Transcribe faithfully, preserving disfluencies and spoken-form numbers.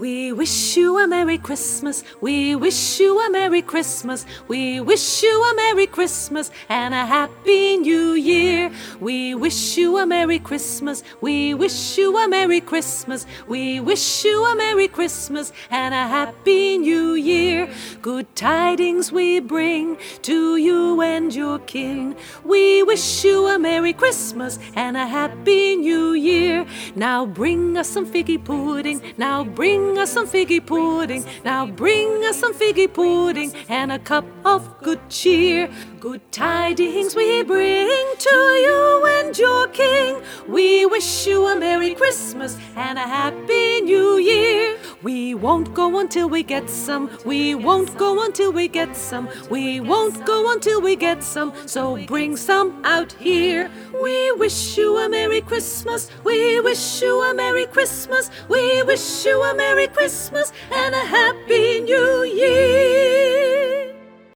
We wish you a Merry Christmas. We wish you a Merry Christmas. We wish you a Merry Christmas and a Happy New Year. We wish you a Merry Christmas. We wish you a Merry Christmas. We wish you a Merry Christmas and a Happy New Year. Good tidings we bring to you and your kin. We wish you a Merry Christmas and a Happy New Year. Now bring us some figgy pudding. Now bring us some figgy pudding. Now bring us some figgy pudding and a cup of good cheer. Good tidings we bring to you and your king. We wish you a Merry Christmas and a Happy New Year. We won't go until we get some. We won't go until we get some. We won't go until we get some. So bring some out here. We wish you a Merry Christmas. We wish you a Merry Christmas. We wish you a Merry Christmas and a Happy